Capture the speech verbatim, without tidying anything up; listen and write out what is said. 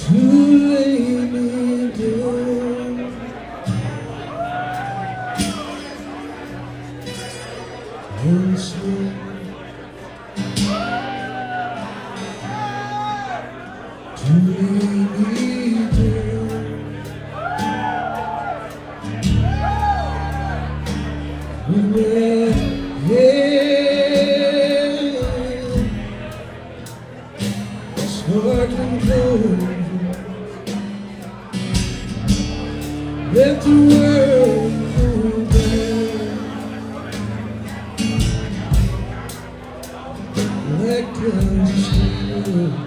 to lay me down. Once more, to lay me down. When my head is hard and cold, let the world go down like clouds of snow.